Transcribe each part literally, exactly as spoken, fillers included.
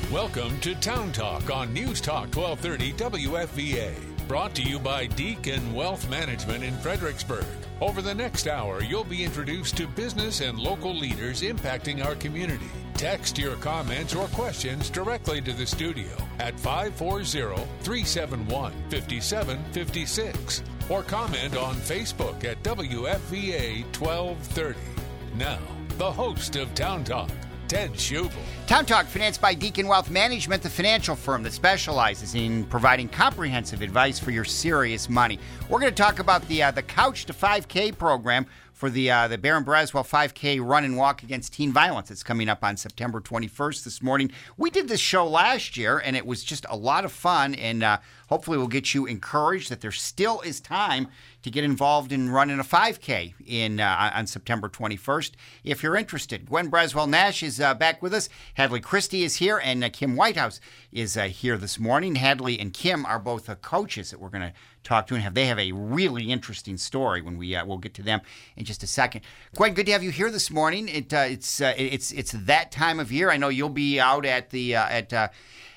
Welcome to Town Talk on News Talk twelve thirty W F V A. Brought to you by Deacon Wealth Management in Fredericksburg. Over the next hour, you'll be introduced to business and local leaders impacting our community. Text your comments or questions directly to the studio at five four zero, three seven one, five seven five six or comment on Facebook at W F V A twelve thirty. Now, the host of Town Talk, Ted Schubel. Town Talk, financed by Deacon Wealth Management, the financial firm that specializes in providing comprehensive advice for your serious money. We're going to talk about the uh, the Couch to five K program for the uh, the Baron Braswell five K run and walk against teen violence. It's coming up on September twenty-first this morning. We did this show last year, and it was just a lot of fun, and uh, hopefully we'll get you encouraged that there still is time to get involved in running a five K in uh, on September twenty-first if you're interested. Gwen Braswell Nash is uh, back with us. Hadley Christie is here, and uh, Kim Whitehouse is uh, here this morning. Hadley and Kim are both uh, coaches that we're going to talk to, and have they have a really interesting story when we uh, we'll get to them in just a second. Gwen, good to have you here this morning. It uh, it's uh, it's it's that time of year. I know you'll be out at the uh, at. Uh,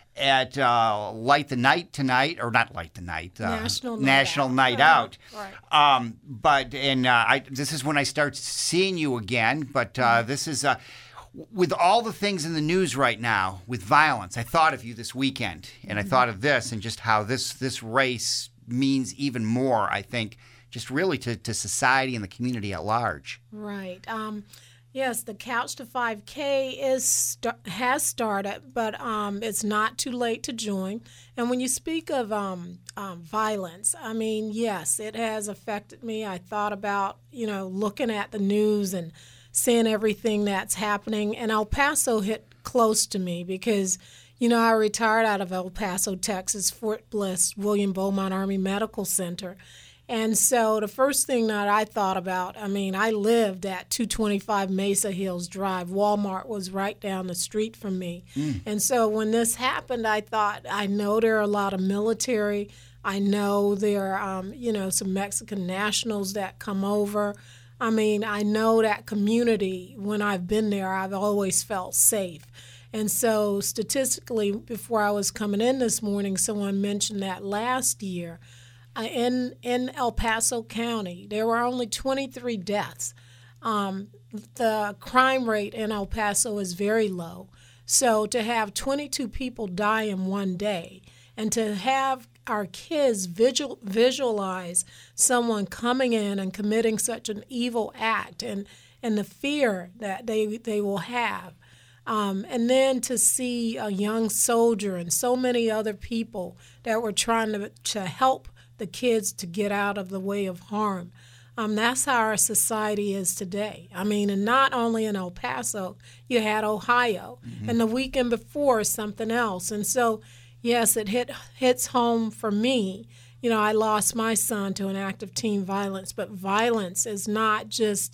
At uh, Light the Night tonight, or not Light the Night, uh, National Night National Out. Night Uh-huh. Out. Right. Um, but and uh, I, this is when I start seeing you again. But uh, mm-hmm. this is uh, with all the things in the news right now with violence. I thought of you this weekend, and I mm-hmm. thought of this and just how this this race means even more. I think just really to to society and the community at large. Right. Um, Yes, the Couch to five K is st- has started, but um, it's not too late to join. And when you speak of um, um, violence, I mean, yes, it has affected me. I thought about, you know, looking at the news and seeing everything that's happening. And El Paso hit close to me because, you know, I retired out of El Paso, Texas, Fort Bliss, William Beaumont Army Medical Center. And so the first thing that I thought about, I mean, I lived at two twenty-five Mesa Hills Drive. Walmart was right down the street from me. Mm. And so when this happened, I thought, I know there are a lot of military. I know there are, um, you know, some Mexican nationals that come over. I mean, I know that community. When I've been there, I've always felt safe. And so statistically, before I was coming in this morning, someone mentioned that last year, Uh, in in El Paso County, there were only twenty-three deaths. Um, the crime rate in El Paso is very low. So to have twenty-two people die in one day, and to have our kids visual, visualize someone coming in and committing such an evil act, and, and the fear that they, they will have, Um, and then to see a young soldier and so many other people that were trying to, to help the kids to get out of the way of harm. Um, that's how our society is today. I mean, and not only in El Paso, you had Ohio, mm-hmm. and the weekend before something else. And so, yes, it hit hits home for me. You know, I lost my son to an act of teen violence, but violence is not just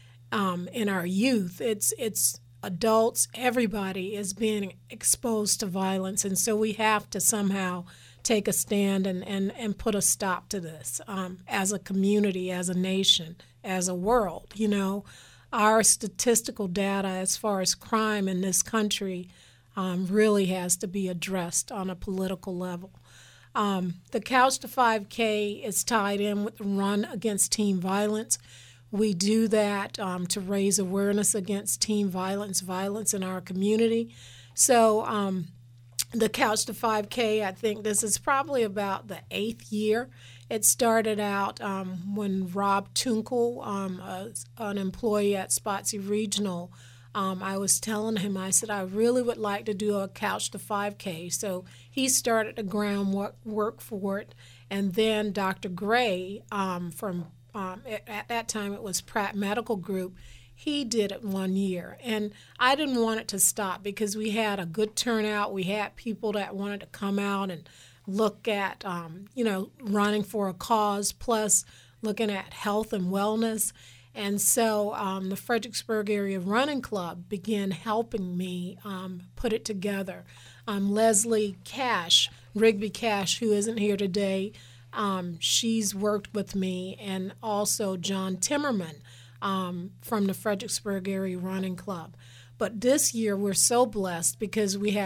um, in our youth. It's it's adults. Everybody is being exposed to violence, and so we have to somehow take a stand and, and, and put a stop to this um, as a community, as a nation, as a world. You know, our statistical data as far as crime in this country um, really has to be addressed on a political level. Um, the Couch to five K is tied in with the Run Against Teen Violence. We do that um, to raise awareness against teen violence, violence in our community. So, um, The Couch to five K, I think this is probably about the eighth year. It started out um, when Rob Tunkel, um, a, an employee at Spotsy Regional, um, I was telling him, I said, I really would like to do a Couch to five K. So he started the groundwork work for it. And then Doctor Gray um, from, um, at, at that time it was Pratt Medical Group, he did it one year, and I didn't want it to stop because we had a good turnout. We had people that wanted to come out and look at, um, you know, running for a cause, plus looking at health and wellness. And so um, the Fredericksburg Area Running Club began helping me um, put it together. Um, Leslie Cash, Rigby Cash, who isn't here today, um, she's worked with me, and also John Timmerman. Um, from the Fredericksburg Area Running Club. But this year we're so blessed because we have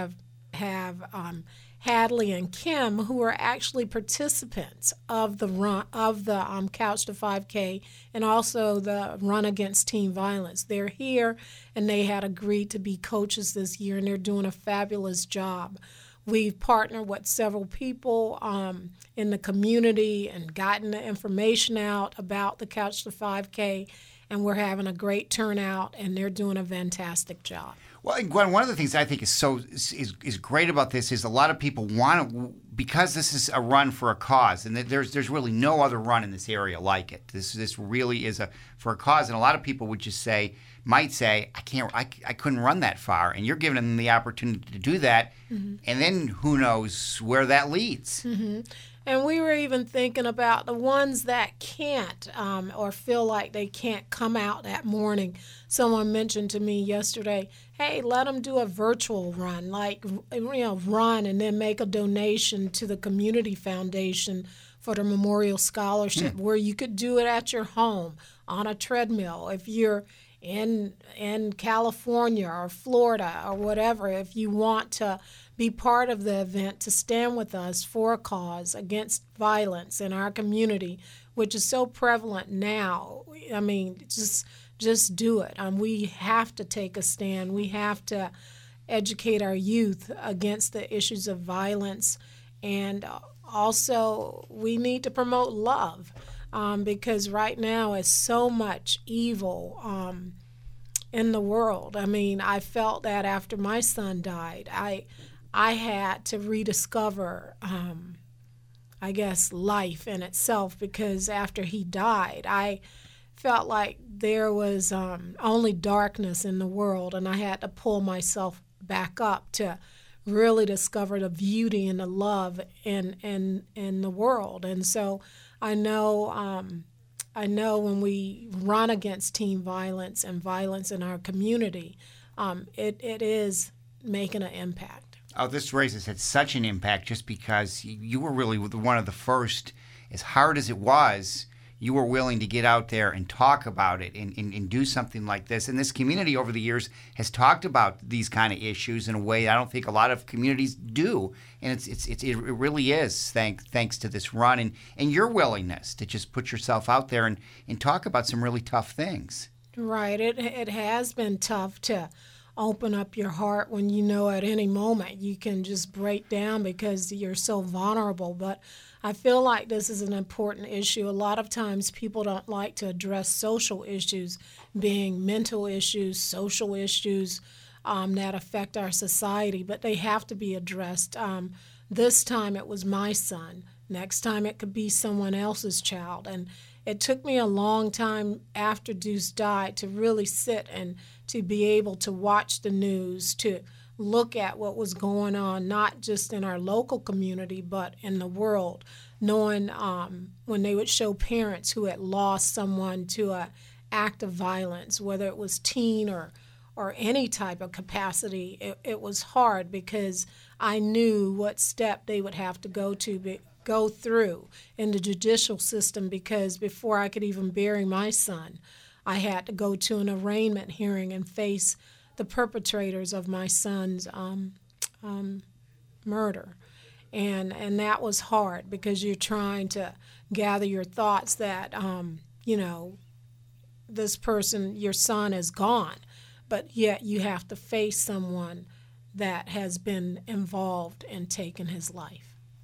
have um, Hadley and Kim, who are actually participants of the run of the um, Couch to five K and also the Run Against Teen Violence. They're here, and they had agreed to be coaches this year, and they're doing a fabulous job. We've partnered with several people um, in the community and gotten the information out about the Couch to five K, and we're having a great turnout, and they're doing a fantastic job. Well, and Gwen, one of the things I think is so is, is great about this is a lot of people want to, because this is a run for a cause, and there's there's really no other run in this area like it. This this really is a for a cause, and a lot of people would just say, might say, I can't, I, I couldn't run that far, and you're giving them the opportunity to do that, mm-hmm. and then who knows where that leads. Mm-hmm. And we were even thinking about the ones that can't um, or feel like they can't come out that morning. Someone mentioned to me yesterday, hey, let them do a virtual run, like, you know, run and then make a donation to the Community Foundation for the Memorial Scholarship, mm. where you could do it at your home on a treadmill. If you're in in California or Florida or whatever, if you want to be part of the event, to stand with us for a cause against violence in our community, which is so prevalent now. I mean, just just do it. Um, we have to take a stand. We have to educate our youth against the issues of violence, and also we need to promote love. Um, because right now is so much evil um, in the world. I mean, I felt that after my son died. I I had to rediscover, um, I guess, life in itself, because after he died, I felt like there was um, only darkness in the world, and I had to pull myself back up to really discover the beauty and the love in in in the world. And so I know um, I know when we run against teen violence and violence in our community, um, it, it is making an impact. Oh, this race has had such an impact just because you were really one of the first, as hard as it was, you were willing to get out there and talk about it and, and, and do something like this. And this community over the years has talked about these kind of issues in a way I don't think a lot of communities do. And it's it's, it's it really is thanks thanks to this run and, and your willingness to just put yourself out there and, and talk about some really tough things. Right. It it has been tough to open up your heart when you know at any moment you can just break down because you're so vulnerable. But I feel like this is an important issue. A lot of times people don't like to address social issues, being mental issues, social issues um, that affect our society, but they have to be addressed. Um, this time it was my son. Next time it could be someone else's child. And it took me a long time after Deuce died to really sit and to be able to watch the news, to look at what was going on, not just in our local community, but in the world, knowing um, when they would show parents who had lost someone to an act of violence, whether it was teen or or any type of capacity, it, it was hard because I knew what step they would have to go to be, go through in the judicial system, because before I could even bury my son, I had to go to an arraignment hearing and face the perpetrators of my son's um, um, murder. And and that was hard because you're trying to gather your thoughts that, um, you know, this person, your son, is gone, but yet you have to face someone that has been involved in taking his life.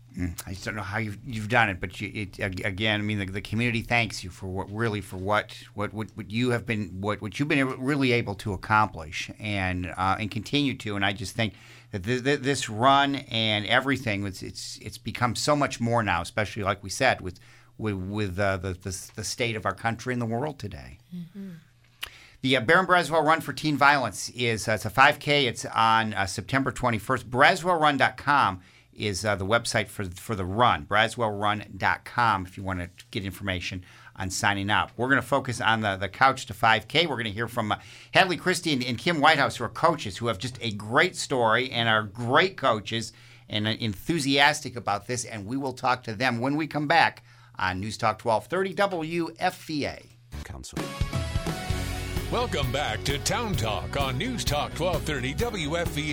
I just don't know how you've, you've done it, but you, it, again, I mean, the, the community thanks you for what really for what what, what, what you have been what, what you've been really able to accomplish and uh, and continue to. And I just think that th- th- this run and everything, it's it's it's become so much more now, especially like we said with with with uh, the, the the state of our country and the world today. Mm-hmm. The uh, Baron Braswell Run for Teen Violence is uh, it's a five K. It's on uh, September twenty-first. Braswell Run dot com is uh, the website for for the run, Braswell Run dot com, if you want to get information on signing up. We're going to focus on the, the Couch to five K. We're going to hear from uh, Hadley Christie and, and Kim Whitehouse, who are coaches, who have just a great story and are great coaches and uh, enthusiastic about this, and we will talk to them when we come back on News Talk twelve thirty W F V A. Council. Welcome back to Town Talk on News Talk twelve thirty W F V A.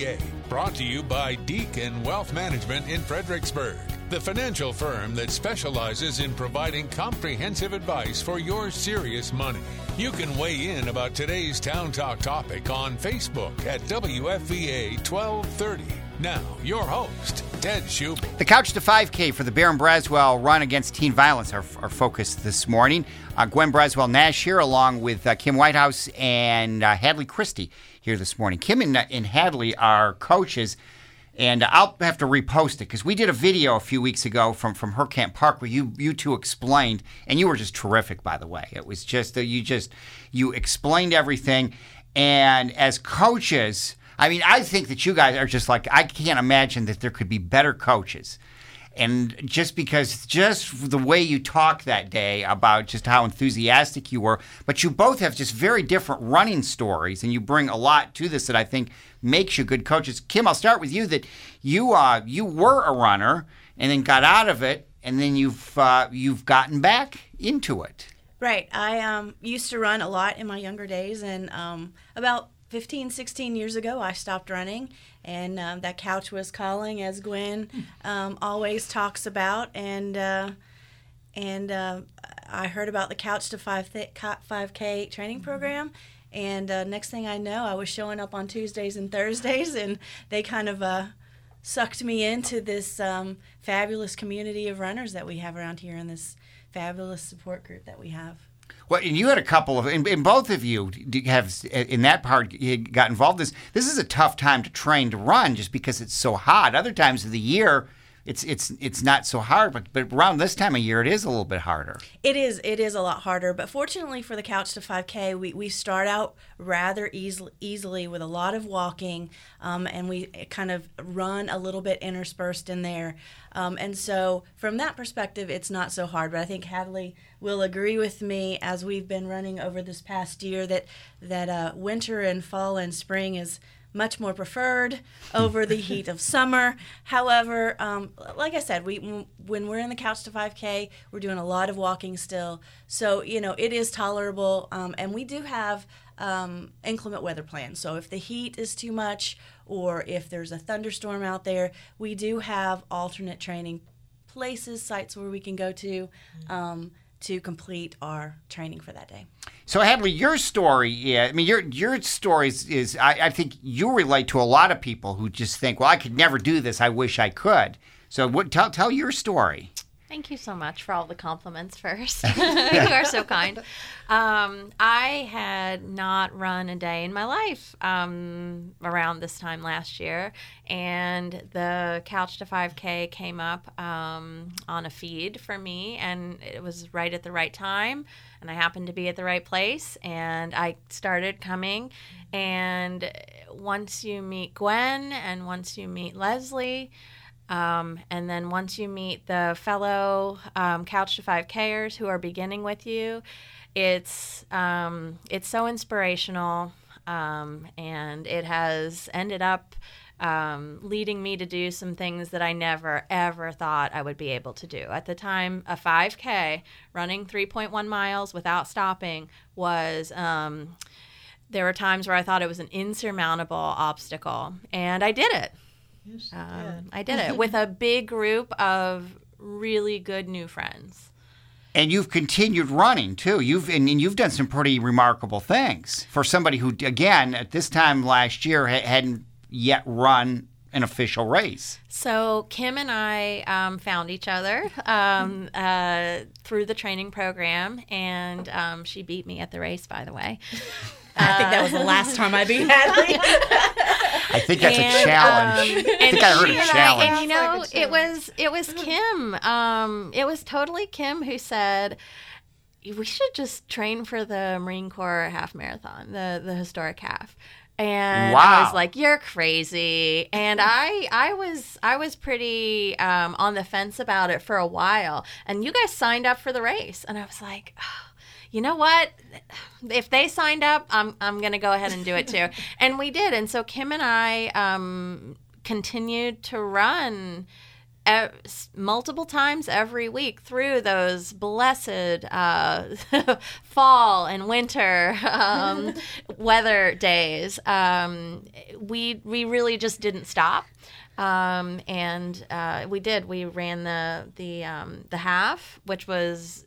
Brought to you by Deacon Wealth Management in Fredericksburg, the financial firm that specializes in providing comprehensive advice for your serious money. You can weigh in about today's Town Talk topic on Facebook at W F V A twelve thirty. Now, your host, Ted Schubel. The Couch to five K for the Barron Braswell run against teen violence are our focus this morning. Uh, Gwen Braswell Nash here, along with uh, Kim Whitehouse and uh, Hadley Christie here this morning. Kim and, uh, and Hadley are coaches, and I'll have to repost it because we did a video a few weeks ago from, from Hercamp Park where you you two explained, and you were just terrific, by the way. It was just, uh, you just, you explained everything, and as coaches, I mean, I think that you guys are just like, I can't imagine that there could be better coaches. And just because, just the way you talked that day about just how enthusiastic you were, but you both have just very different running stories, and you bring a lot to this that I think makes you good coaches. Kim, I'll start with you. That you uh, you were a runner and then got out of it, and then you've uh, you've gotten back into it. Right. I um, used to run a lot in my younger days, and um, about fifteen, sixteen years ago, I stopped running, and um, that couch was calling, as Gwen um, always talks about, and uh, and uh, I heard about the Couch to five K training program, and uh, next thing I know, I was showing up on Tuesdays and Thursdays, and they kind of uh, sucked me into this um, fabulous community of runners that we have around here, and this fabulous support group that we have. Well, and you had a couple of, and, and both of you have, in that part, got involved. This this is a tough time to train to run just because it's so hot. Other times of the year, it's it's it's not so hard, but, but around this time of year, it is a little bit harder. It is. It is a lot harder, but fortunately for the Couch to five K, we, we start out rather easily, easily with a lot of walking, um, and we kind of run a little bit interspersed in there. Um, and so from that perspective, it's not so hard. But I think Hadley will agree with me, as we've been running over this past year, that, that uh, winter and fall and spring is much more preferred over the heat of summer. However, um, like I said, we when we're in the Couch to five K, we're doing a lot of walking still. So, you know, it is tolerable, um, and we do have um, inclement weather plans. So if the heat is too much, or if there's a thunderstorm out there, we do have alternate training places, sites where we can go to um, to complete our training for that day. So, Hadley, your story, yeah, I mean, your your story is, is I, I think you relate to a lot of people who just think, well, I could never do this. I wish I could. So, what, tell tell your story. Thank you so much for all the compliments first. You are so kind. Um, I had not run a day in my life um, around this time last year, and the Couch to five K came up um, on a feed for me, and it was right at the right time, and I happened to be at the right place, and I started coming. And once you meet Gwen and once you meet Leslie, Um, and then once you meet the fellow um, Couch to five Kers who are beginning with you, it's um, it's so inspirational, um, and it has ended up um, leading me to do some things that I never, ever thought I would be able to do. At the time, a five K, running three point one miles without stopping, was... Um, there were times where I thought it was an insurmountable obstacle, and I did it. Yes, Um, I did it with a big group of really good new friends. And you've continued running too. You've and, and you've done some pretty remarkable things for somebody who, again, at this time last year ha- hadn't yet run an official race. So Kim and I um, found each other um, uh, through the training program, and um, she beat me at the race, by the way. I think that was the last time I beat Hadley. I think that's and, a challenge. Um, I think I heard a and challenge. I, and you know, Like a it was it was Kim. Um, it was totally Kim who said, we should just train for the Marine Corps half marathon, the the historic half. And wow. I was like, "You're crazy," and I, I was, I was pretty um, on the fence about it for a while. And you guys signed up for the race, and I was like, oh, "You know what? If they signed up, I'm, I'm going to go ahead and do it too." And we did. And so Kim and I um, continued to run e- multiple times every week through those blessed uh, fall and winter um, weather days. Um, we we really just didn't stop. Um, and uh, we did. We ran the the um, the half, which was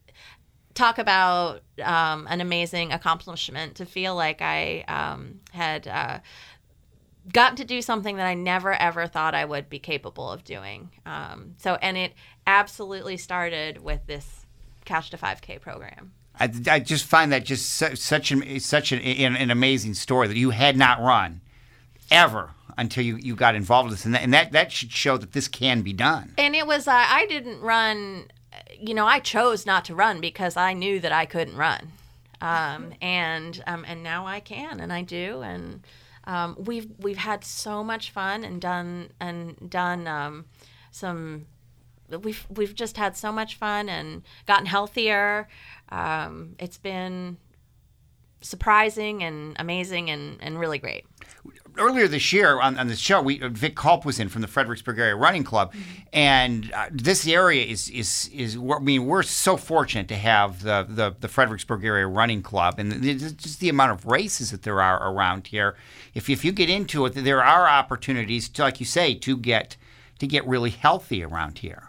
talk about um, an amazing accomplishment. To feel like I um, had uh, gotten to do something that I never ever thought I would be capable of doing. Um, so, and it absolutely started with this Couch to five K program. I, I just find that just su- such an such an, an, an amazing story that you had not run ever until you, you got involved with this, and that, and that that should show that this can be done. And it was uh, I didn't run, you know, I chose not to run because I knew that I couldn't run, um, and um, and now I can, and I do, and um, we've we've had so much fun and done and done um, some. We've we've just had so much fun and gotten healthier. Um, it's been surprising and amazing and, and really great. Earlier this year on, on the show, we Vic Culp was in from the Fredericksburg Area Running Club, mm-hmm. and uh, this area is is is. I mean, we're so fortunate to have the the, the Fredericksburg Area Running Club, and just the amount of races that there are around here. If if you get into it, there are opportunities, to, like you say, to get to get really healthy around here.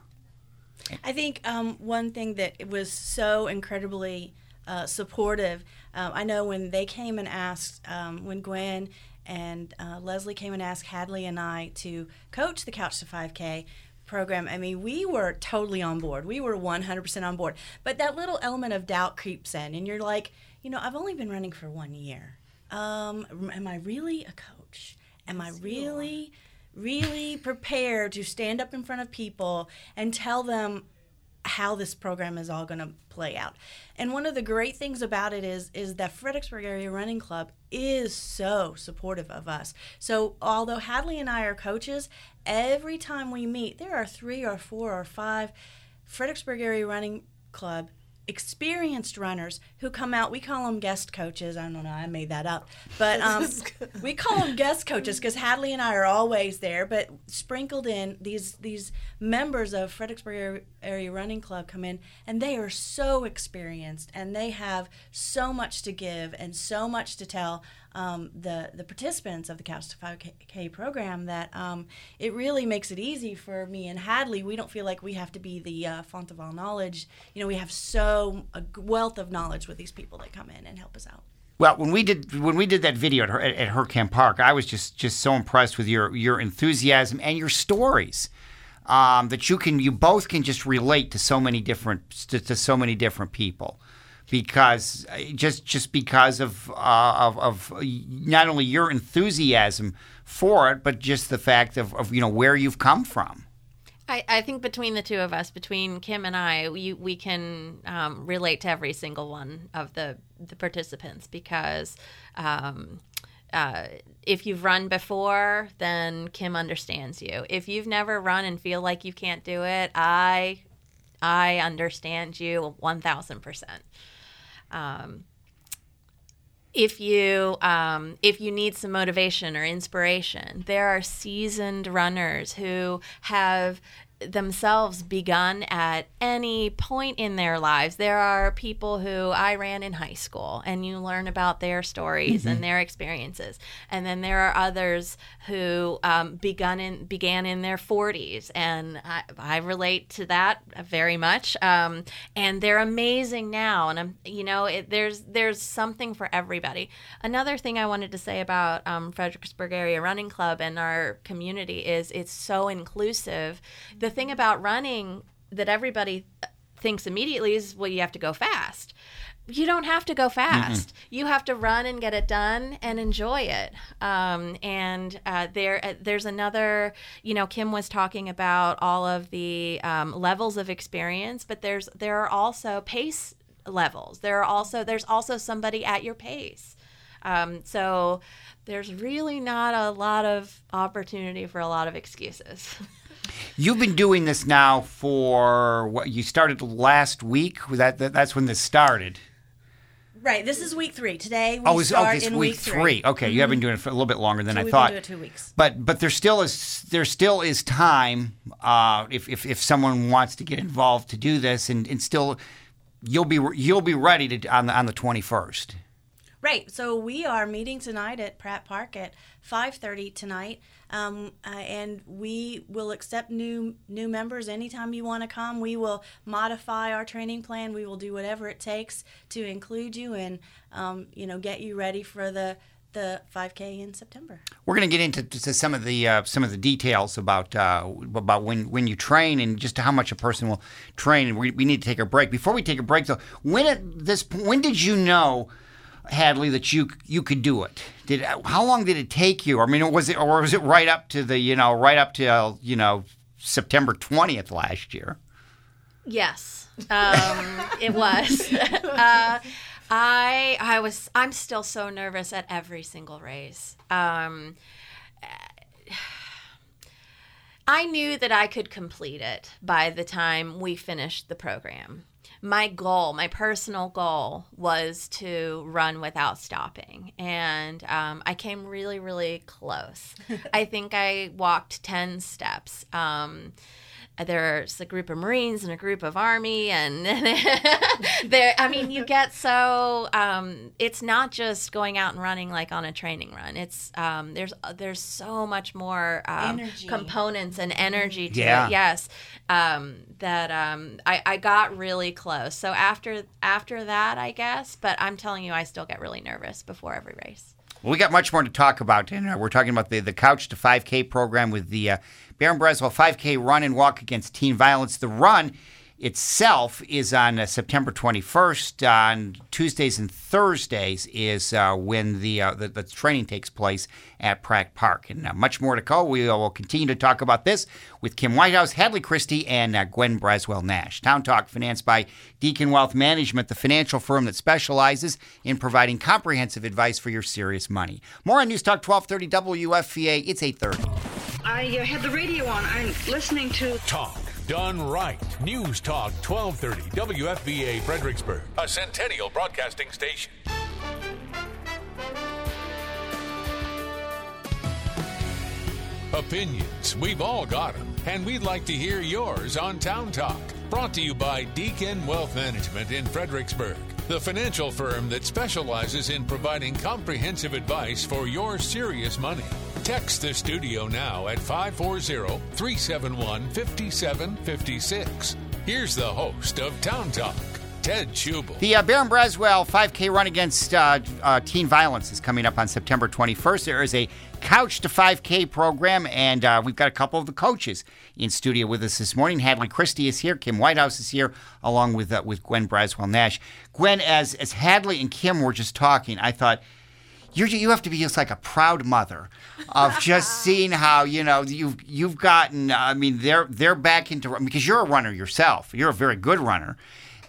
I think um, one thing that was so incredibly uh, supportive. Um, I know when they came and asked, um, when Gwen and uh, Leslie came and asked Hadley and I to coach the Couch to five K program, I mean, we were totally on board. We were one hundred percent on board. But that little element of doubt creeps in, and you're like, you know, I've only been running for one year. Um, am I really a coach? Am I really, really prepared to stand up in front of people and tell them how this program is all going to play out? And one of the great things about it is is that Fredericksburg Area Running Club is so supportive of us. So although Hadley and I are coaches, every time we meet, there are three or four or five Fredericksburg Area Running Club experienced runners who come out. We call them guest coaches. I don't know, I made that up. But um, we call them guest coaches because Hadley and I are always there. But sprinkled in, these these members of Fredericksburg Area Running Club come in, and they are so experienced, and they have so much to give and so much to tell um, the, the participants of the Couch to five K program that um, it really makes it easy for me and Hadley. We don't feel like we have to be the uh, font of all knowledge. You know, we have so a wealth of knowledge with these people that come in and help us out. Well, when we did when we did that video at, her, at, at Hurkamp Park, I was just, just so impressed with your, your enthusiasm and your stories. Um, that you can you both can just relate to so many different to, to so many different people, because just just because of, uh, of of not only your enthusiasm for it, but just the fact of, of you know where you've come from. I, I think between the two of us, between Kim and I, we we can um, relate to every single one of the the participants because. Um, Uh, if you've run before, then Kim understands you. If you've never run and feel like you can't do it, I I understand you one thousand percent. Um, if you um, if you need some motivation or inspiration, there are seasoned runners who have themselves begun at any point in their lives. There are people who I ran in high school, and you learn about their stories mm-hmm. and their experiences. And then there are others who um, begun in, began in their forties, and I, I relate to that very much. Um, and they're amazing now, and I'm, you know, it, there's there's something for everybody. Another thing I wanted to say about um, Fredericksburg Area Running Club and our community is it's so inclusive. The thing about running that everybody thinks immediately is, well, you have to go fast. You don't have to go fast. Mm-hmm. You have to run and get it done and enjoy it. Um, and uh, there, uh, there's another, you know, Kim was talking about all of the um, levels of experience, but there's there are also pace levels. There are also there's also somebody at your pace. Um, so there's really not a lot of opportunity for a lot of excuses. You've been doing this now for what? You started last week. Was that, that that's when this started? Right. This is week three. Today we oh, it's, start okay, it's in week, week three. three. Okay, mm-hmm. you have been doing it for a little bit longer than so I we've thought. Been doing it two weeks. But but there still is there still is time uh, if, if if someone wants to get involved to do this, and, and still you'll be you'll be ready to on the on the twenty-first. Right. So we are meeting tonight at Pratt Park at five thirty tonight, um, uh, and we will accept new new members anytime you want to come. We will modify our training plan. We will do whatever it takes to include you and um, you know get you ready for the the five K in September. We're going to get into to some of the uh, some of the details about uh, about when, when you train and just how much a person will train. We, we need to take a break. Before we take a break, though, when at this when did you know, Hadley, that you you could do it? Did how long did it take you? I mean, was it or was it right up to the you know right up to uh, you know September twentieth last year? Yes, um, it was. uh, I I was I'm still so nervous at every single race. Um, I knew that I could complete it by the time we finished the program. My goal, my personal goal, was to run without stopping. And um, I came really, really close. I think I walked ten steps. Um, there's a group of Marines and a group of Army. And there, I mean, you get so, um, it's not just going out and running like on a training run. It's, um, there's there's so much more um, components and energy to yeah. it. Yes. Um, that um, I, I got really close. So after after that, I guess, but I'm telling you, I still get really nervous before every race. Well, we got much more to talk about, and uh, we're talking about the, the Couch to five K program with the uh, Barron-Braswell five K Run and Walk Against Teen Violence. The run itself is on uh, September twenty-first. On Tuesdays and Thursdays is uh, when the, uh, the the training takes place at Pratt Park. And uh, much more to go. We uh, will continue to talk about this with Kim Whitehouse, Hadley Christie, and uh, Gwen Braswell Nash. Town Talk, financed by Deacon Wealth Management, the financial firm that specializes in providing comprehensive advice for your serious money. More on News Talk twelve thirty W F V A. It's eight thirty. I uh, had the radio on. I'm listening to Talk done right. News Talk twelve thirty W F V A Fredericksburg, a Centennial Broadcasting station. Opinions, we've all got them, and we'd like to hear yours on Town Talk. Brought to you by Deacon Wealth Management in Fredericksburg, the financial firm that specializes in providing comprehensive advice for your serious money. Text the studio now at five four zero, three seven one, five seven five six. Here's the host of Town Talk, Ted Schubel. The uh, Barron-Braswell five K Run Against uh, uh, Teen Violence is coming up on September twenty-first. There is a Couch to five K program, and uh, we've got a couple of the coaches in studio with us this morning. Hadley Christie is here. Kim Whitehouse is here, along with uh, with Gwen Braswell Nash. Gwen, as as Hadley and Kim were just talking, I thought, You're, you have to be just like a proud mother of just seeing how, you know, you've you've gotten, I mean, they're they're back into, because you're a runner yourself. You're a very good runner.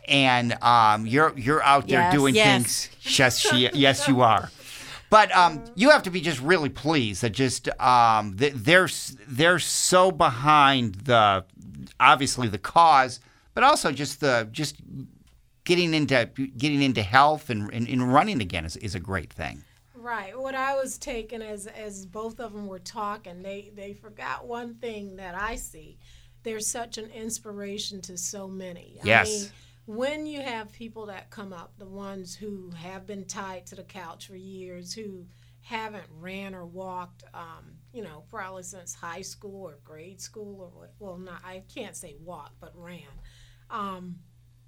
And um, you're you're out there Yes, doing yes. things. Yes, she, yes, you are. But um, you have to be just really pleased that just um, that they're they're so behind the, obviously the cause, but also just the just getting into getting into health and, and, and running again is, is a great thing. Right. What I was taking as as both of them were talking, they, they forgot one thing that I see. They're such an inspiration to so many. Yes. I mean, when you have people that come up, the ones who have been tied to the couch for years, who haven't ran or walked, um, you know, probably since high school or grade school or what, well, not, I can't say walk, but ran. Um,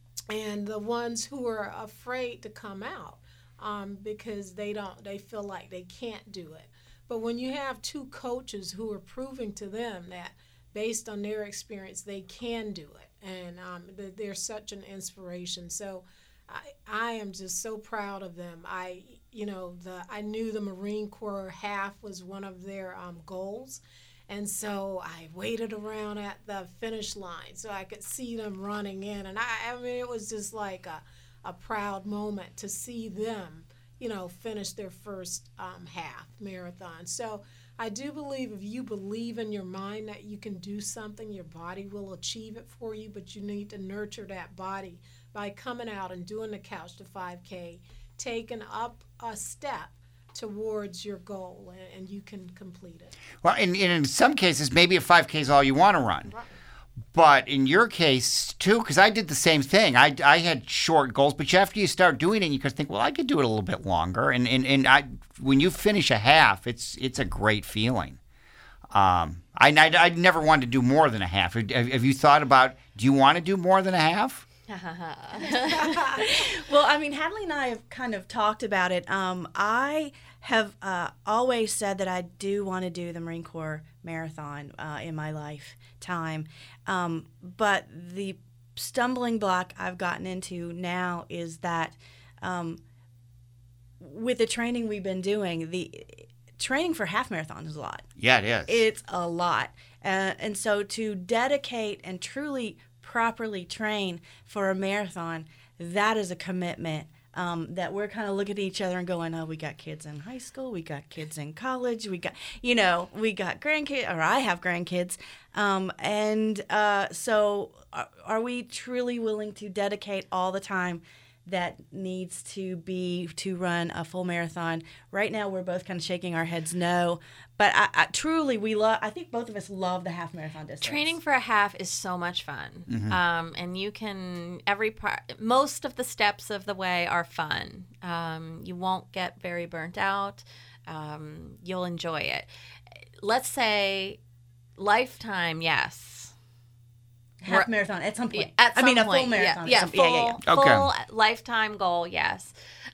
and the ones who are afraid to come out. Um, because they don't, they feel like they can't do it. But when you have two coaches who are proving to them that based on their experience, they can do it, and um, they're such an inspiration. So I, I am just so proud of them. I, you know, the I knew the Marine Corps half was one of their um, goals, and so I waited around at the finish line so I could see them running in, and I, I mean, it was just like a a proud moment to see them, you know, finish their first um, half marathon. So I do believe if you believe in your mind that you can do something, your body will achieve it for you, but you need to nurture that body by coming out and doing the Couch to five K, taken up a step towards your goal, and, and you can complete it. Well, and, and in some cases, maybe a five K is all you want to run. Right. But in your case, too, because I did the same thing. I, I had short goals, but after you start doing it, you can think, well, I could do it a little bit longer. And and, and I, when you finish a half, it's it's a great feeling. Um, I, I, I never wanted to do more than a half. Have, have you thought about, do you want to do more than a half? Well, I mean, Hadley and I have kind of talked about it. Um, I have uh, always said that I do want to do the Marine Corps Marathon uh, in my lifetime. Um, but the stumbling block I've gotten into now is that um, with the training we've been doing, the training for half marathon is a lot. Yeah, it is. It's a lot. Uh, and so to dedicate and truly properly train for a marathon, that is a commitment um, that we're kind of looking at each other and going, oh, we got kids in high school, we got kids in college, we got, you know, we got grandkids, or I have grandkids. Um, and uh, so are, are we truly willing to dedicate all the time that needs to be to run a full marathon? Right now, we're both kind of shaking our heads no. But I, I truly, we love, I think both of us love the half marathon distance. Training for a half is so much fun. Mm-hmm. Um, and you can, every part, most of the steps of the way are fun. Um, you won't get very burnt out. Um, you'll enjoy it. Let's say lifetime, yes. Half marathon at some point. Yeah, at some I mean, point, a full marathon. Yeah, yeah, some, full, yeah, yeah, yeah. Okay. full lifetime goal, yes.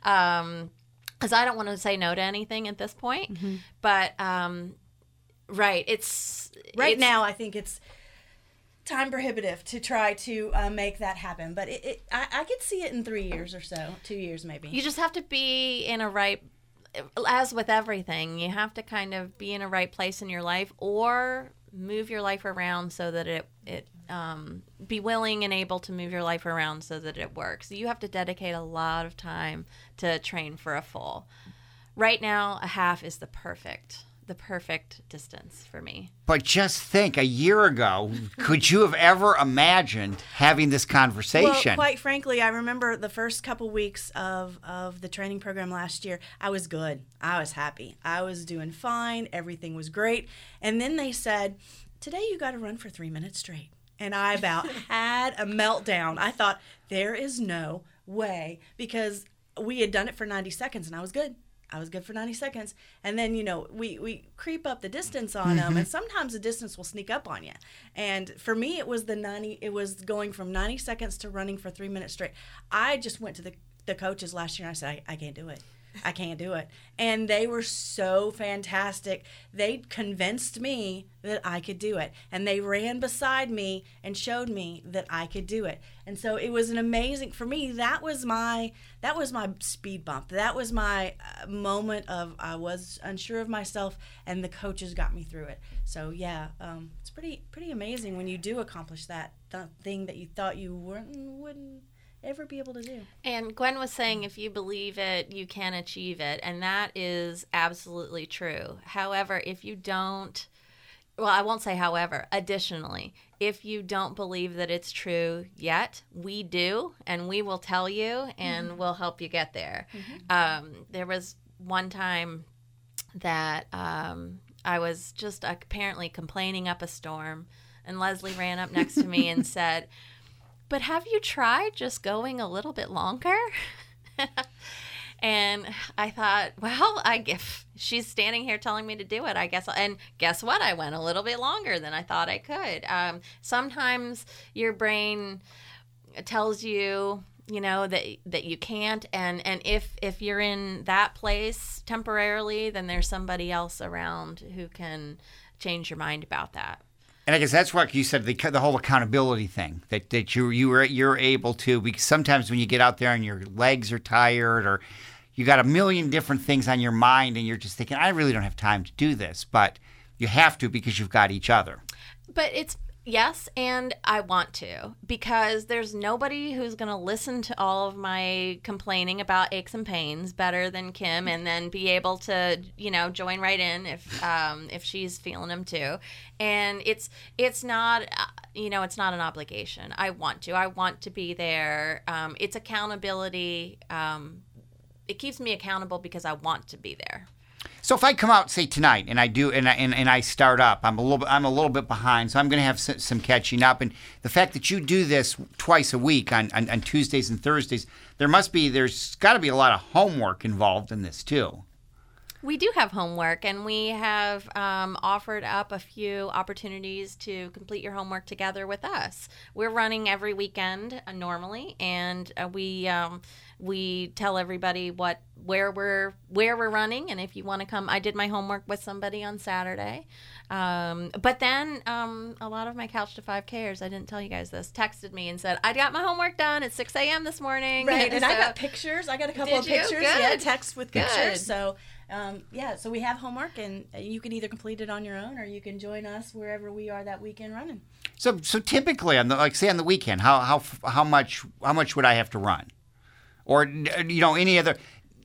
Um, because I don't want to say no to anything at this point. Mm-hmm. But, um, right, it's... Right it's, now, I think it's time prohibitive to try to uh, make that happen. But it, it I, I could see it in three years or so, two years maybe. You just have to be in a right... As with everything, you have to kind of be in a right place in your life or move your life around so that it... it um, be willing and able to move your life around so that it works. You have to dedicate a lot of time to train for a full. Right now, a half is the perfect, the perfect distance for me. But just think, a year ago, could you have ever imagined having this conversation? Well, quite frankly, I remember the first couple weeks of, of the training program last year, I was good. I was happy. I was doing fine. Everything was great. And then they said, today you got to run for three minutes straight. And I about had a meltdown. I thought, there is no way, because we had done it for ninety seconds, and I was good. I was good for ninety seconds. And then, you know, we, we creep up the distance on mm-hmm. them, and sometimes the distance will sneak up on you. And for me, it was the ninety. It was going from ninety seconds to running for three minutes straight. I just went to the, the coaches last year, and I said, I, I can't do it. I can't do it. And they were so fantastic. They convinced me that I could do it. And they ran beside me and showed me that I could do it. And so it was an amazing, for me, that was my, that was my speed bump. That was my uh, moment of, I was unsure of myself, and the coaches got me through it. So yeah, um, it's pretty, pretty amazing when you do accomplish that th- thing that you thought you weren't, wouldn't ever be able to do. And Gwen was saying, if you believe it, you can achieve it. And that is absolutely true. However, if you don't, well, I won't say however, additionally, if you don't believe that it's true yet, we do, and we will tell you, and mm-hmm. we'll help you get there. Mm-hmm. Um, there was one time that um, I was just uh, apparently complaining up a storm, and Leslie ran up next to me and said, but have you tried just going a little bit longer? And I thought, well, I if she's standing here telling me to do it, I guess. And guess what? I went a little bit longer than I thought I could. Um, sometimes your brain tells you, you know, that that you can't. And, and if if you're in that place temporarily, then there's somebody else around who can change your mind about that. And I guess that's what you said, the the whole accountability thing, that that you you were you're able to, because sometimes when you get out there and your legs are tired, or you got a million different things on your mind, and you're just thinking, I really don't have time to do this, but you have to because you've got each other. But it's yes, and I want to, because there's nobody who's going to listen to all of my complaining about aches and pains better than Kim, and then be able to, you know, join right in if um, if she's feeling them too. And it's it's not, uh, you know, it's not an obligation. I want to. I want to be there. Um, it's accountability. Um, it keeps me accountable because I want to be there. So if I come out, say tonight, and I do, and I and, and I start up, I'm a little bit, I'm a little bit behind, so I'm going to have some, some catching up. And the fact that you do this twice a week on, on, on Tuesdays and Thursdays, there must be, there's got to be a lot of homework involved in this too. We do have homework, and we have um, offered up a few opportunities to complete your homework together with us. We're running every weekend uh, normally, and uh, we um, we tell everybody what where we're where we're running, and if you want to come, I did my homework with somebody on Saturday. Um, but then um, a lot of my Couch to five Kers, I didn't tell you guys this, texted me and said, I got my homework done at six a.m. this morning. Right, and so, I got pictures. I got a couple Did of you? pictures. Good. Yeah, text with pictures. Good. So, um, yeah, so we have homework, and you can either complete it on your own, or you can join us wherever we are that weekend running. So so typically on the, like say on the weekend, how how how much how much would I have to run, or you know any other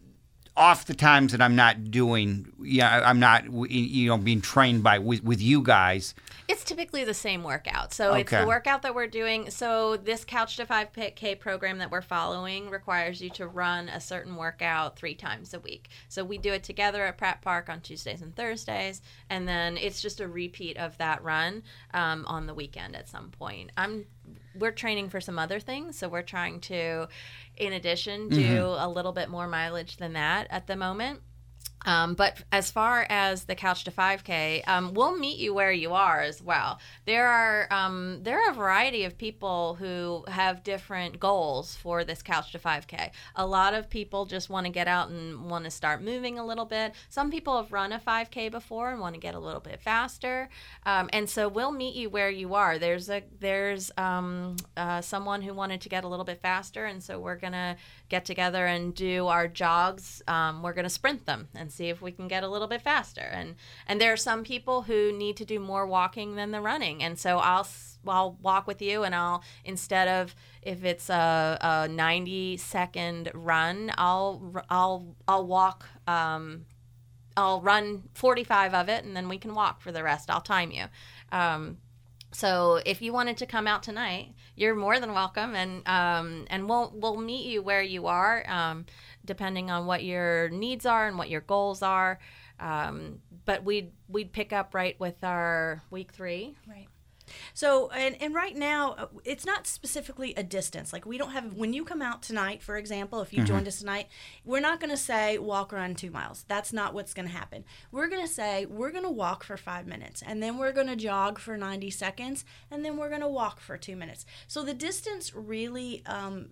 off the times that I'm not doing, yeah, I'm not you know being trained by with, with you guys. It's typically the same workout. So it's Okay. the workout that we're doing. So this Couch to five K program that we're following requires you to run a certain workout three times a week. So we do it together at Pratt Park on Tuesdays and Thursdays, and then it's just a repeat of that run um, on the weekend at some point. I'm we're training for some other things, so we're trying to, in addition, do mm-hmm. a little bit more mileage than that at the moment. Um, but as far as the Couch to five K, um, we'll meet you where you are as well. There are um, there are a variety of people who have different goals for this Couch to five K. A lot of people just want to get out and want to start moving a little bit. Some people have run a five K before and want to get a little bit faster. Um, and so we'll meet you where you are. There's a there's um, uh, someone who wanted to get a little bit faster, and so we're gonna get together and do our jogs. Um, we're gonna sprint them and see if we can get a little bit faster. And and there are some people who need to do more walking than the running. And so I'll I'll walk with you, and I'll, instead of, if it's a, a ninety second run, I'll I'll I'll walk um, I'll run forty-five of it, and then we can walk for the rest. I'll time you. Um, So if you wanted to come out tonight, you're more than welcome, and um, and we'll we'll meet you where you are, um, depending on what your needs are and what your goals are. Um, but we'd we'd pick up right with our week three. Right. So, and, and right now, it's not specifically a distance. Like, we don't have, when you come out tonight, for example, if you mm-hmm. joined us tonight, we're not going to say walk around two miles. That's not what's going to happen. We're going to say we're going to walk for five minutes, and then we're going to jog for ninety seconds, and then we're going to walk for two minutes. So the distance really um,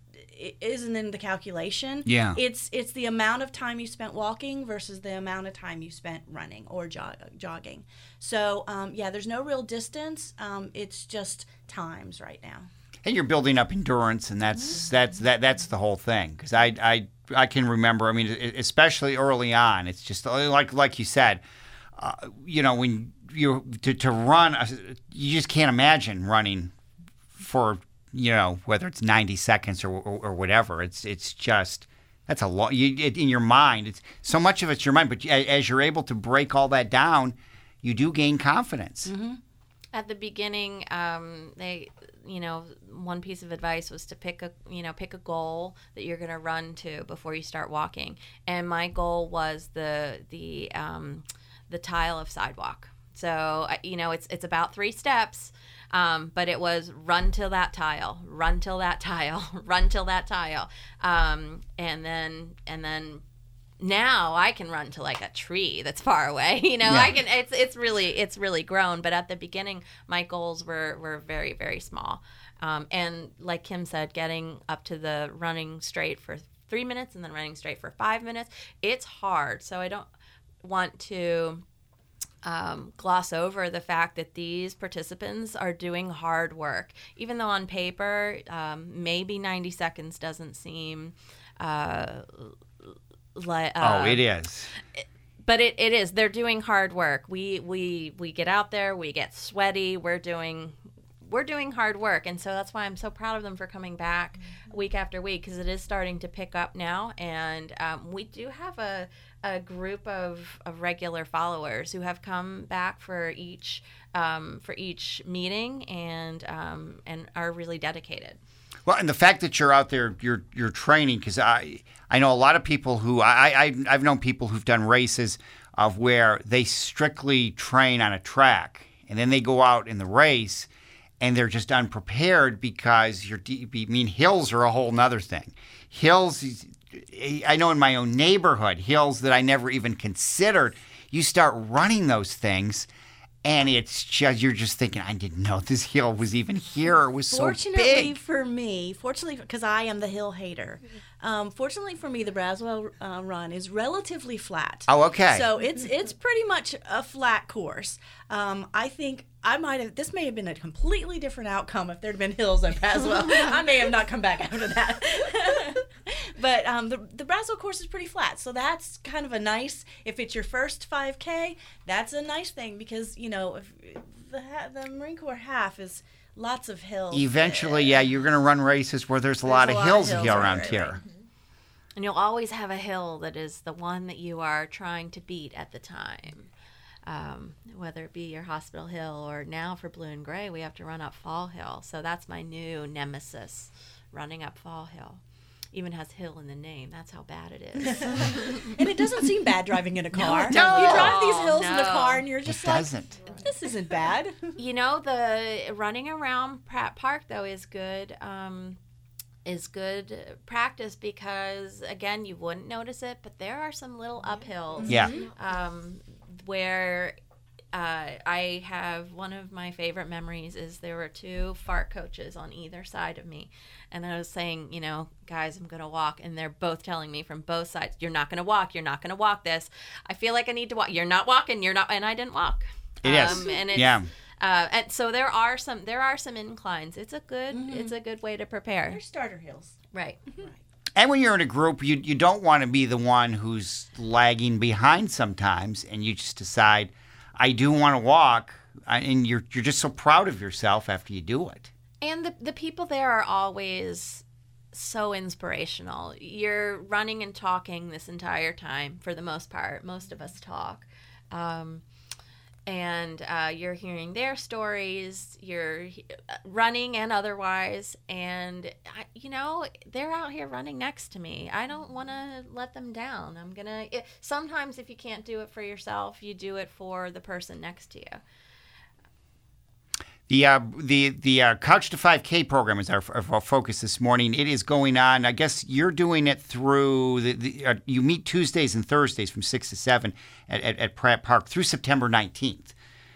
isn't in the calculation. Yeah. It's it's the amount of time you spent walking versus the amount of time you spent running or jog, jogging. So, um, yeah, there's no real distance. Um, it's just times right now. And you're building up endurance, and that's mm-hmm. that's that that's the whole thing. Because I, I I can remember. I mean, especially early on, it's just like like you said. Uh, you know, when you to to run, you just can't imagine running for, you know, whether it's ninety seconds or or, or whatever. It's it's just that's a lot. You, it, in your mind, it's so much of it's your mind. But as you're able to break all that down, you do gain confidence. Mm-hmm. At the beginning, um, they, you know, one piece of advice was to pick a, you know, pick a goal that you're going to run to before you start walking. And my goal was the the um, the tile of sidewalk. So, you know, it's it's about three steps, um, but it was run till that tile, run till that tile, run till that tile, um, and then and then. Now I can run to like a tree that's far away. You know, yeah. I can. It's it's really it's really grown. But at the beginning, my goals were were very very small. Um, and like Kim said, getting up to the running straight for three minutes and then running straight for five minutes, it's hard. So I don't want to um, gloss over the fact that these participants are doing hard work. Even though on paper, um, maybe ninety seconds doesn't seem. Uh, Like, uh, oh, it is. But it, it is. They're doing hard work. We we we get out there. We get sweaty. We're doing we're doing hard work, and so that's why I'm so proud of them for coming back mm-hmm. week after week, because it is starting to pick up now. And um, we do have a a group of, of regular followers who have come back for each um, for each meeting and um, and are really dedicated. Well, and the fact that you're out there, you're you're training, because I I know a lot of people who I, I I've known people who've done races of where they strictly train on a track, and then they go out in the race, and they're just unprepared because you're. I mean, hills are a whole nother thing. Hills, I know in my own neighborhood, hills that I never even considered. You start running those things. And it's just, you're just thinking, I didn't know this hill was even here. It was so big. Fortunately for me, fortunately, because I am the hill hater, um, fortunately for me, the Braswell uh, run is relatively flat. Oh, okay. So it's it's pretty much a flat course. Um, I think I might have, this may have been a completely different outcome if there had been hills at Braswell. I may have not come back after that. But um, the, the Braswell course is pretty flat. So that's kind of a nice, if it's your first five K, that's a nice thing because, you know, if the, the Marine Corps half is lots of hills. Eventually, yeah, you're going to run races where there's a There's lot a of lot hills, of hills here around right, here. right. And you'll always have a hill that is the one that you are trying to beat at the time. Um, whether it be your Hospital Hill or now for Blue and Gray, we have to run up Fall Hill. So that's my new nemesis, running up Fall Hill. Even has hill in the name. That's how bad it is. And it doesn't seem bad driving in a car. No, You drive these hills no. in the car and you're just It like, doesn't. this isn't bad. You know, the running around Pratt Park, though, is good. Um, is good practice because, again, you wouldn't notice it, but there are some little uphills. Yeah. Um, where uh, I have one of my favorite memories is there were two fart coaches on either side of me. And I was saying, you know, guys, I'm going to walk. And they're both telling me from both sides, you're not going to walk. You're not going to walk this. I feel like I need to walk. You're not walking. You're not. And I didn't walk. It is. Um, and it's, Yeah. Uh, and so there are some there are some inclines. It's a good Mm-hmm. it's a good way to prepare. They're starter hills. Right. And when you're in a group, you you don't want to be the one who's lagging behind sometimes, and you just decide, I do want to walk, and you're you're just so proud of yourself after you do it. And the the people there are always so inspirational. You're running and talking this entire time for the most part. Most of us talk. Um, and uh, you're hearing their stories, you're running and otherwise, and, I, you know, they're out here running next to me. I don't want to let them down. I'm going to, sometimes if you can't do it for yourself, you do it for the person next to you. The uh, the the uh, Couch to five K program is our, our focus this morning. It is going on. I guess you're doing it through the, the uh, you meet Tuesdays and Thursdays from six to seven at, at, at Pratt Park through September nineteenth.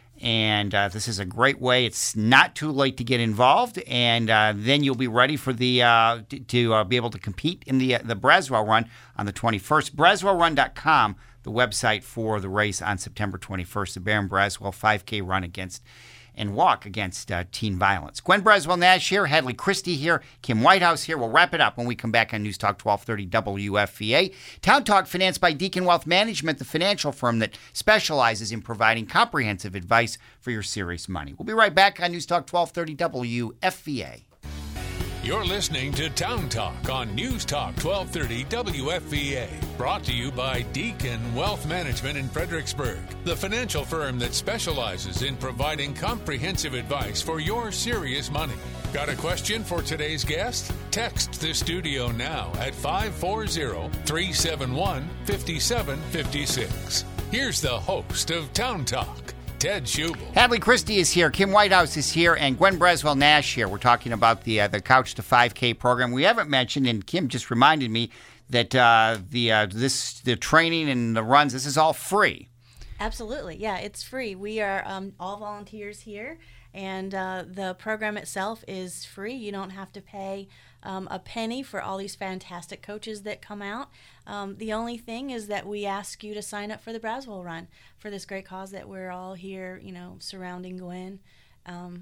And uh, this is a great way. It's not too late to get involved, and uh, then you'll be ready for the uh, to, to uh, be able to compete in the uh, the Braswell Run on the twenty-first. Braswell Run dot com, the website for the race on September twenty-first. The Baron Braswell five K run against. And walk against uh, teen violence. Gwen Braswell Nash here, Hadley Christie here, Kim Whitehouse here. We'll wrap it up when we come back on News Talk twelve thirty W F V A. Town Talk financed by Deacon Wealth Management, the financial firm that specializes in providing comprehensive advice for your serious money. We'll be right back on News Talk twelve thirty W F V A. You're listening to Town Talk on News Talk twelve thirty W F V A. Brought to you by Deacon Wealth Management in Fredericksburg, the financial firm that specializes in providing comprehensive advice for your serious money. Got a question for today's guest? Text the studio now at five four zero, three seven one, five seven five six. Here's the host of Town Talk, Ted Schubel. Hadley Christie is here, Kim Whitehouse is here, and Gwen Braswell Nash here. We're talking about the uh, the Couch to five K program. We haven't mentioned, and Kim just reminded me that uh, the uh, this the training and the runs. This is all free. Absolutely, yeah, it's free. We are um, all volunteers here, and uh, the program itself is free. You don't have to pay um, a penny for all these fantastic coaches that come out. Um, the only thing is that we ask you to sign up for the Braswell Run for this great cause that we're all here, you know, surrounding Gwen, um,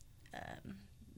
uh,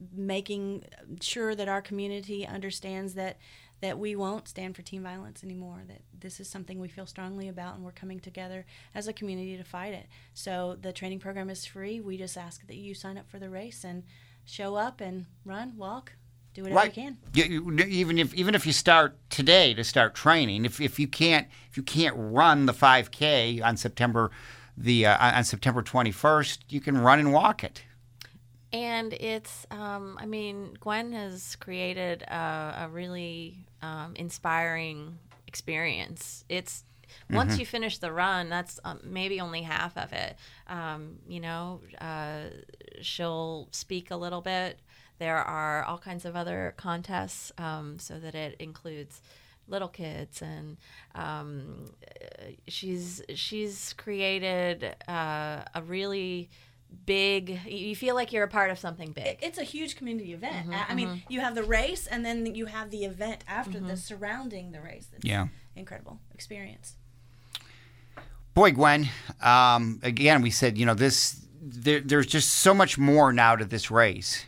making sure that our community understands that that we won't stand for teen violence anymore, that this is something we feel strongly about, and we're coming together as a community to fight it. So the training program is free. We just ask that you sign up for the race and show up and run, walk, do whatever Right. you can. You, you, even if even if you start today to start training, if if you can't if you can't run the five K on September the uh, on September twenty-first, you can run and walk it. And it's, um, I mean, Gwen has created a, a really um, inspiring experience. It's mm-hmm. once you finish the run, that's um, maybe only half of it. Um, you know, uh, she'll speak a little bit. There are all kinds of other contests, um, so that it includes little kids, and um, she's she's created uh, a really big. You feel like you're a part of something big. It's a huge community event. Mm-hmm, I mm-hmm. mean, you have the race, and then you have the event after mm-hmm. the surrounding the race. It's yeah, incredible experience. Boy, Gwen. Um, again, we said you know this. There, there's just so much more now to this race.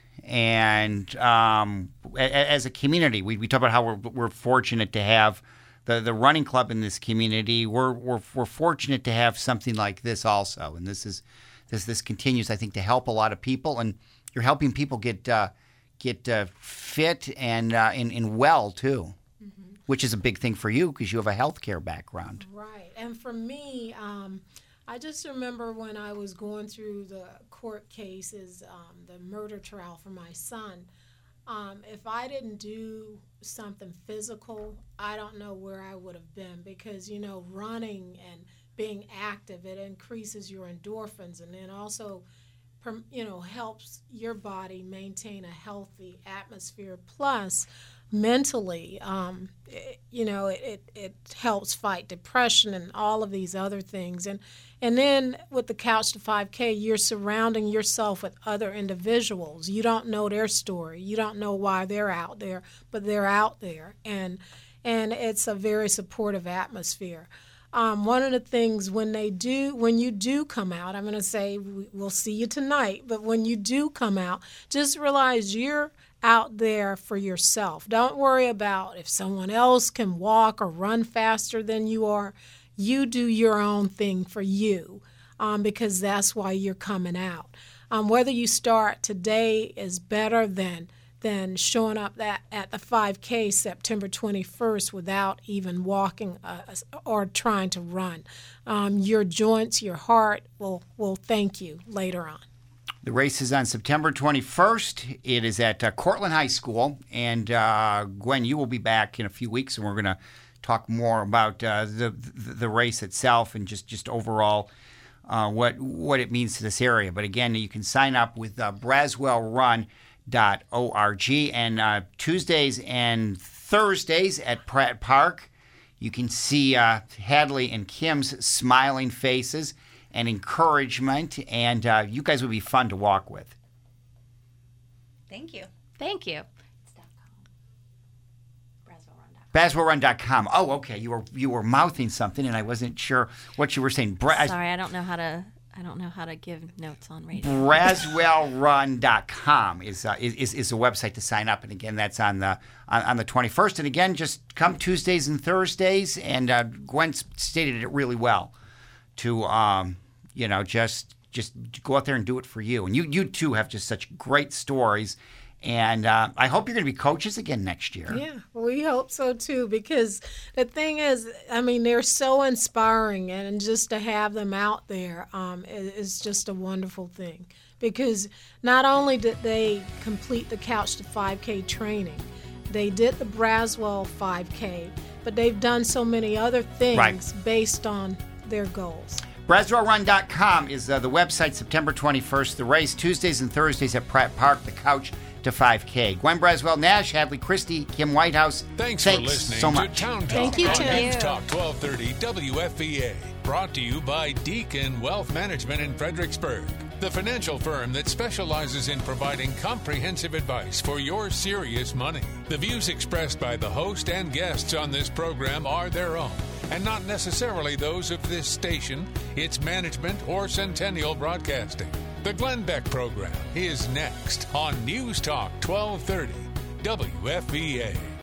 And um, a, as a community, we, we talk about how we're, we're fortunate to have the, the running club in this community. We're, we're we're fortunate to have something like this also, and this is this this continues, I think, to help a lot of people. And you're helping people get uh, get uh, fit and, uh, and and well too, mm-hmm. which is a big thing for you because you have a healthcare background. Right, and for me. Um, I just remember when I was going through the court cases, um, the murder trial for my son, um, if I didn't do something physical, I don't know where I would have been because, you know, running and being active, it increases your endorphins and then also, you know, helps your body maintain a healthy atmosphere. Plus, mentally, um, it, you know, it, it, it helps fight depression and all of these other things. And and then with the Couch to five K, you're surrounding yourself with other individuals. You don't know their story. You don't know why they're out there, but they're out there. And and it's a very supportive atmosphere. Um, one of the things when they do, when you do come out, I'm going to say we'll see you tonight, but when you do come out, just realize you're out there for yourself. Don't worry about if someone else can walk or run faster than you are. You do your own thing for you um, because that's why you're coming out. Um, whether you start today is better than than showing up that at the five K September twenty-first without even walking uh, or trying to run. Um, your joints, your heart will, will thank you later on. The race is on September twenty-first. It is at uh, Cortland High School. And uh, Gwen, you will be back in a few weeks, and we're going to talk more about uh, the, the the race itself and just, just overall uh, what what it means to this area. But again, you can sign up with uh, Braswell Run. Dot org and uh, Tuesdays and Thursdays at Pratt Park. You can see uh, Hadley and Kim's smiling faces and encouragement, and uh, you guys would be fun to walk with. Thank you. Thank you. Braswell Run dot com. Oh, okay. You were you were mouthing something, and I wasn't sure what you were saying. Bra- Sorry, I don't know how to. I don't know how to give notes on radio. Braswell Run dot com is, uh, is is a website to sign up, and again, that's on the on, on the twenty-first. And again, just come Tuesdays and Thursdays. And uh, Gwen stated it really well. To um, you know, just just go out there and do it for you. And you you too have just such great stories. And uh, I hope you're going to be coaches again next year. Yeah, we hope so too, because the thing is, I mean, they're so inspiring, and just to have them out there um, is just a wonderful thing. Because not only did they complete the Couch to five K training, they did the Braswell five K, but they've done so many other things right. based on their goals. Braswell Run dot com is uh, the website. September twenty-first, the race, Tuesdays and Thursdays at Pratt Park, the Couch to five K. Gwen Braswell, Nash, Hadley Christie, Kim Whitehouse. Thanks, thanks for listening so much. to Town Talk Thank you, on Tim. News Talk twelve thirty W F V A. Brought to you by Deacon Wealth Management in Fredericksburg, the financial firm that specializes in providing comprehensive advice for your serious money. The views expressed by the host and guests on this program are their own, and not necessarily those of this station, its management, or Centennial Broadcasting. The Glenn Beck Program is next on News Talk twelve thirty W F V A.